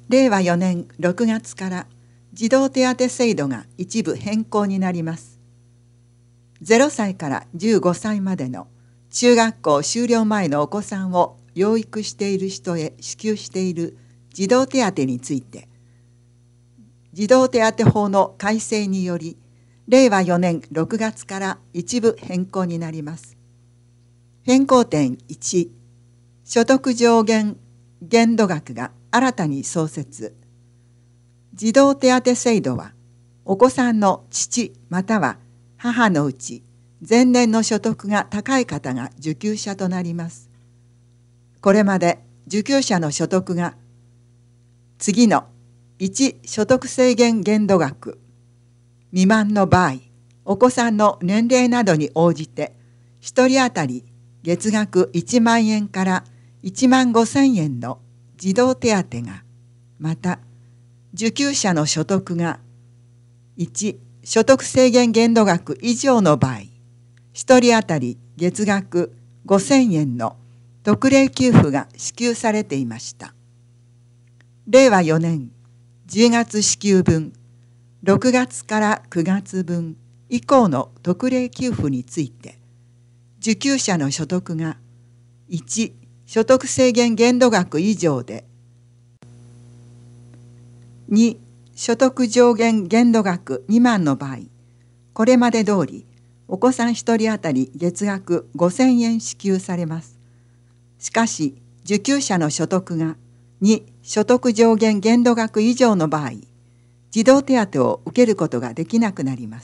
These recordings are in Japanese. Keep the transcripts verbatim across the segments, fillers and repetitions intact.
れいわよねんろくがつから児童手当制度が一部変更になります。ゼロさいからじゅうごさいまでの中学校修了前のお子さんを養育している人へ支給している児童手当について、児童手当法の改正により、れいわよねんろくがつから一部変更になります。変更点いち、所得上限限度額が新たに創設。児童手当制度は、お子さんの父または母のうち、前年の所得が高い方が受給者となります。これまで受給者の所得が次のいち所得制限限度額未満の場合、お子さんの年齢などに応じてひとり当たり月額いちまんえんからいちまんごせんえんの児童手当が、また受給者の所得がいち所得制限限度額以上の場合、ひとり当たり月額ごせんえんの特例給付が支給されていました。れいわよねんじゅうがつ支給分、ろくがつからくがつ分以降の特例給付について、受給者の所得がいち所得制限限度額以上で、に所得上限限度額未満の場合、これまで通りお子さんひとり当たり月額ごせんえん支給されます。しかし受給者の所得がに所得上限限度額以上の場合、児童手当を受けることができなくなります。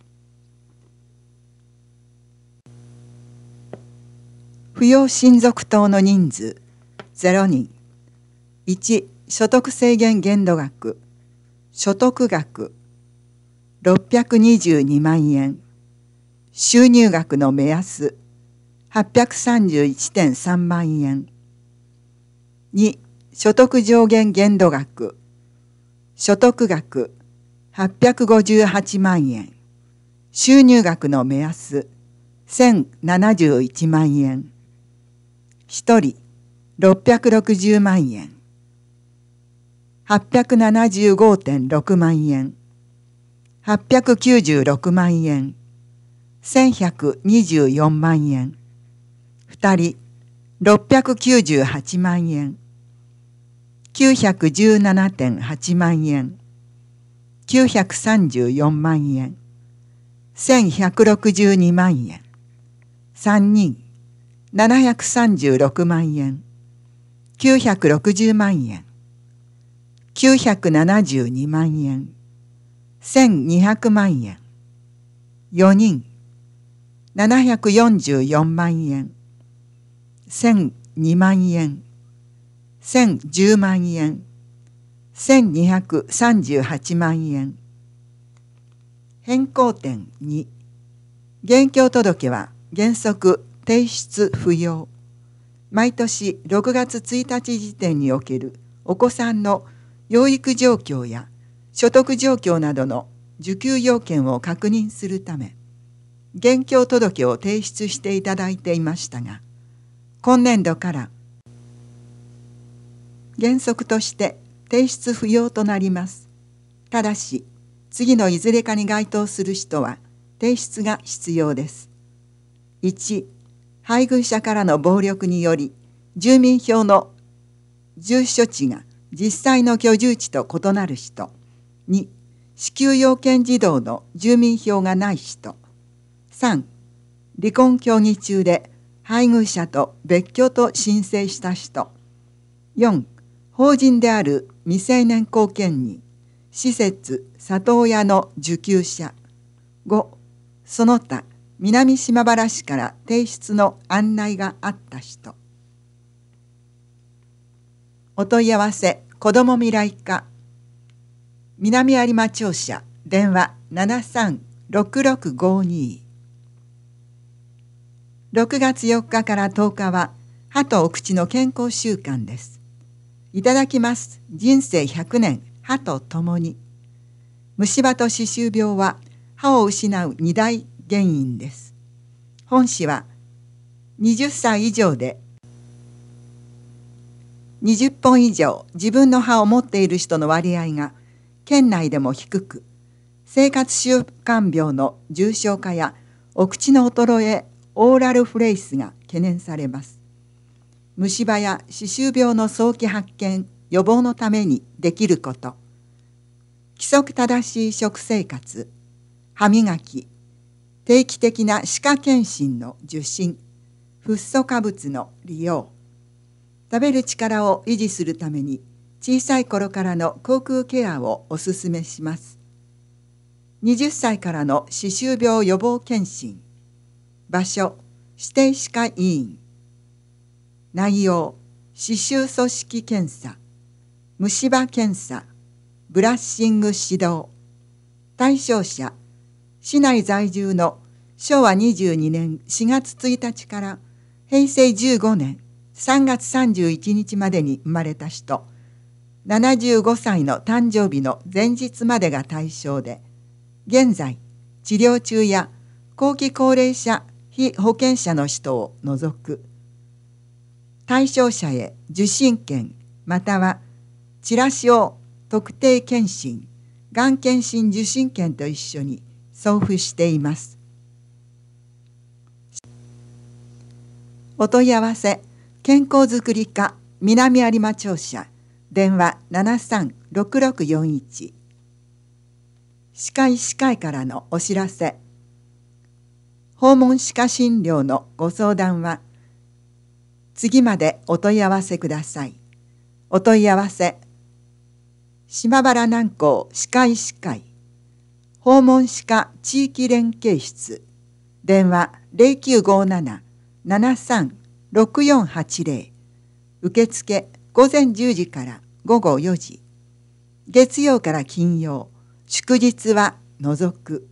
扶養親族等の人数ゼロにん。いち所得制限限度額所得額ろっぴゃくにじゅうにまんえん、収入額の目安はっぴゃくさんじゅういってんさんまんえん。に所得上限限度額所得額はっぴゃくごじゅうはちまんえん、収入額の目安せんななじゅういちまんえん。ひとりろっぴゃくろくじゅうまんえん、はっぴゃくななじゅうごてんろくまんえん、はっぴゃくきゅうじゅうろくまんえん、せんひゃくにじゅうよんまんえん。ふたりろっぴゃくきゅうじゅうはちまんえん、きゅうひゃくじゅうななてんはちまんえん、きゅうひゃくさんじゅうよんまんえん、せんひゃくろくじゅうにまんえん。さんにんななひゃくさんじゅうろくまんえん、きゅうひゃくろくじゅうまんえん、きゅうひゃくななじゅうにまんえん、せんにひゃくまんえん。よにんななひゃくよんじゅうよんまんえん、せんにまんえん、せんじゅうまんえん、せんにひゃくさんじゅうはちまんえん。変更点に、現況届は原則提出不要。毎年ろくがつついたち時点におけるお子さんの養育状況や所得状況などの受給要件を確認するため、現況届を提出していただいていましたが、今年度から原則として提出不要となります。ただし、次のいずれかに該当する人は提出が必要です。いち、配偶者からの暴力により、住民票の住所地が実際の居住地と異なる人。に、支給要件児童の住民票がない人。さん、離婚協議中で配偶者と別居と申請した人。よん、法人である未成年後見人、施設里親の受給者。ご、その他南島原市から提出の案内があった人。お問い合わせ子ども未来課南有馬庁舎電話 ななさんろくろくごに。ろくがつよっかからとおかは歯とお口の健康週間です。いただきます人生ひゃくねん歯とともに。虫歯と歯周病は歯を失う二大原因です。本誌ははたち以上でにじゅっぽん以上自分の歯を持っている人の割合が県内でも低く、生活習慣病の重症化やお口の衰え、オーラルフレイスが懸念されます。虫歯や歯周病の早期発見、予防のためにできること。規則正しい食生活、歯磨き、定期的な歯科検診の受診、フッ素化物の利用。食べる力を維持するために小さい頃からの口腔ケアをお勧めします。はたちからの歯周病予防検診。場所、指定歯科医院。内容、歯周組織検査、虫歯検査、ブラッシング指導。対象者、市内在住のしょうわにじゅうにねんしがつついたちからへいせいじゅうごねんさんがつさんじゅういちにちまでに生まれた人、ななじゅうごさいの誕生日の前日までが対象で、現在治療中や後期高齢者被保険者の人を除く。対象者へ受診券またはチラシを特定健診、がん検診受診券と一緒に送付しています。お問い合わせ、健康づくり課南有馬庁舎、電話 ななさんろくろくよんいち。歯科医師会からのお知らせ。訪問歯科診療のご相談は、次までお問い合わせください。お問い合わせ、島原南高歯科医師会、訪問歯科地域連携室、電話 ゼロきゅうごなな ななさんろくよんはちゼロ、受付午前じゅうじから午後よじ、月曜から金曜、祝日は除く。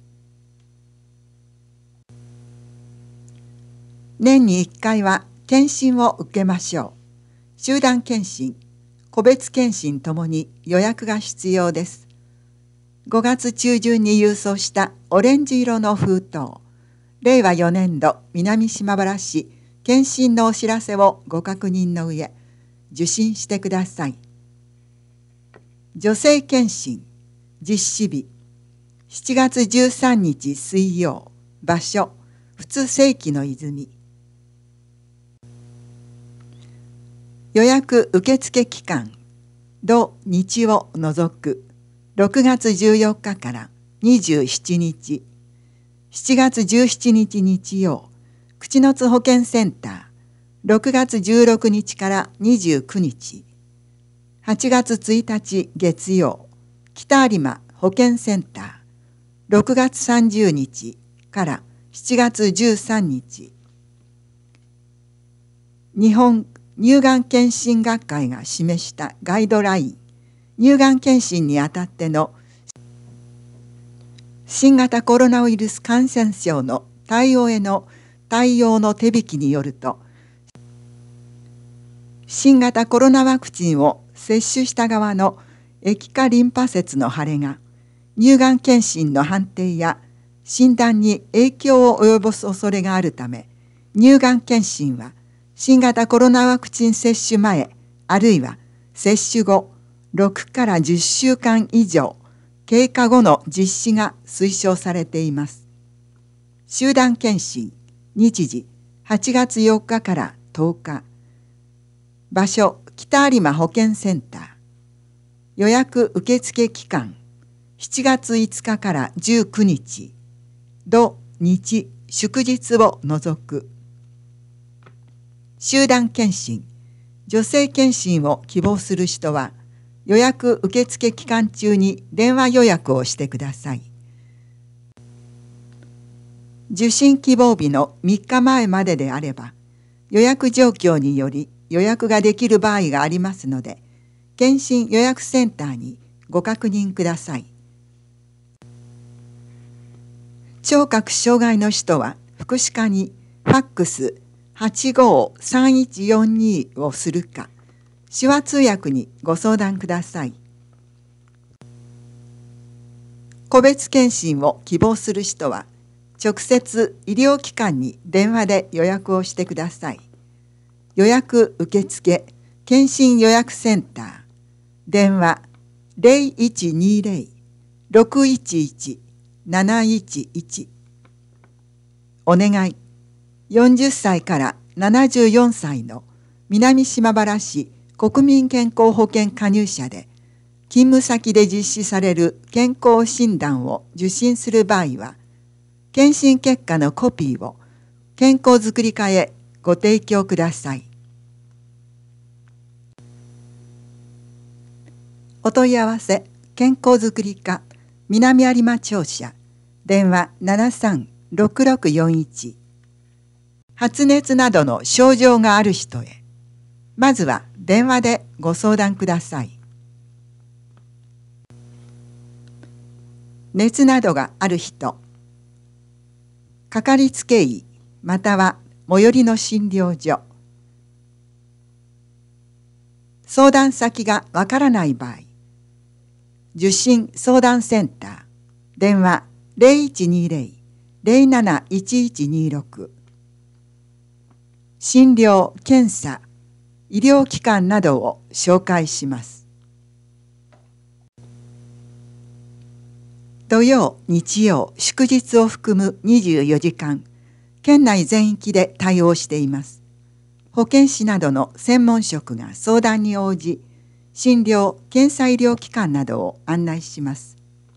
年にいっかいは検診を受けましょう。集団検診、個別検診ともに予約が必要です。ごがつちゅうじゅんに郵送したオレンジ色の封筒、れいわよねんど南島原市検診のお知らせをご確認の上、受診してください。女性検診、実施日、しちがつじゅうさんにち水曜、場所、普通正規の泉。予約受付期間、土日を除くろくがつじゅうよっかからにじゅうしちにち、しちがつじゅうしちにち日曜、口の津保健センター、ろくがつじゅうろくにちからにじゅうくにち、はちがつついたち月曜、北有馬保健センター、ろくがつさんじゅうにちからしちがつじゅうさんにち、日本乳がん検診学会が示したガイドライン、乳がん検診にあたっての新型コロナウイルス感染症の対応への対応の手引きによると、新型コロナワクチンを接種した側の液化リンパ節の腫れが乳がん検診の判定や診断に影響を及ぼす恐れがあるため、乳がん検診は新型コロナワクチン接種前あるいは接種後ろくからじゅっしゅうかん以上経過後の実施が推奨されています。集団検診、日時はちがつよっかからとおか、場所北有馬保健センター、予約受付期間しちがついつかからじゅうくにち、土日祝日を除く。集団検診、女性検診を希望する人は予約受付期間中に電話予約をしてください。受診希望日のみっかまえまでであれば予約状況により予約ができる場合がありますので、検診予約センターにご確認ください。聴覚障害の人は福祉課にファックスはちごーさんいちよんにをするか、手話通訳にご相談ください。個別検診を希望する人は、直接医療機関に電話で予約をしてください。予約受付、 検診予約センター、電話 ゼロいちにゼロ ろくいちいち なないちいち。お願い。よんじゅっさいからななじゅうよんさいの南島原市国民健康保険加入者で、勤務先で実施される健康診断を受診する場合は、検診結果のコピーを健康づくり課へご提供ください。お問い合わせ健康づくり課南有馬庁舎、電話 ななさんろくろくよんいち。発熱などの症状がある人へ、まずは電話でご相談ください。熱などがある人、かかりつけ医または最寄りの診療所、相談先がわからない場合、受診相談センター、電話 ゼロいちにゼロ ゼロなないちいちにろく。診療、検査、医療機関などを紹介します。土曜、日曜、祝日を含むにじゅうよじかん、県内全域で対応しています。保健師などの専門職が相談に応じ、診療・検査医療機関などを案内します。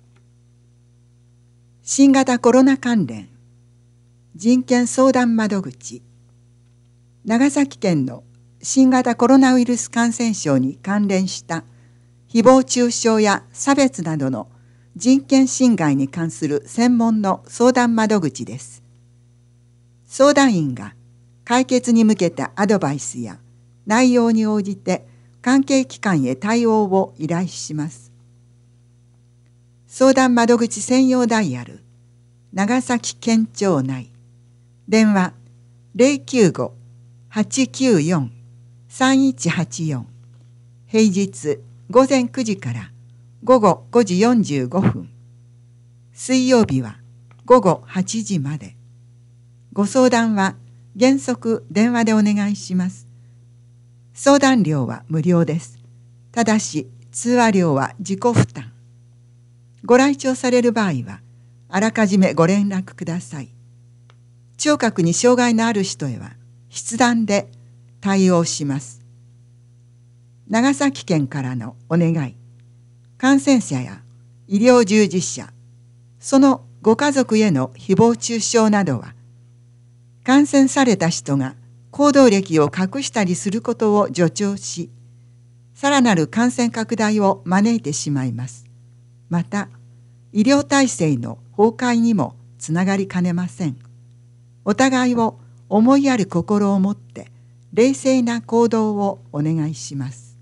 新型コロナ関連、人権相談窓口、長崎県の新型コロナウイルス感染症に関連した誹謗中傷や差別などの人権侵害に関する専門の相談窓口です。相談員が解決に向けたアドバイスや内容に応じて関係機関へ対応を依頼します。相談窓口専用ダイヤル、長崎県庁内、電話 ゼロきゅうご はちきゅうよん さんいちはちよん、平日ごぜんくじからごごごじよんじゅうごふん、水曜日はごごはちじまで。ご相談は原則電話でお願いします。相談料は無料です。ただし通話料は自己負担。ご来庁される場合はあらかじめご連絡ください。聴覚に障害のある人へは筆談で対応します。長崎県からのお願い。感染者や医療従事者、そのご家族への誹謗中傷などは、感染された人が行動歴を隠したりすることを助長し、さらなる感染拡大を招いてしまいます。また、医療体制の崩壊にもつながりかねません。お互いを思いやる心を持って冷静な行動をお願いします。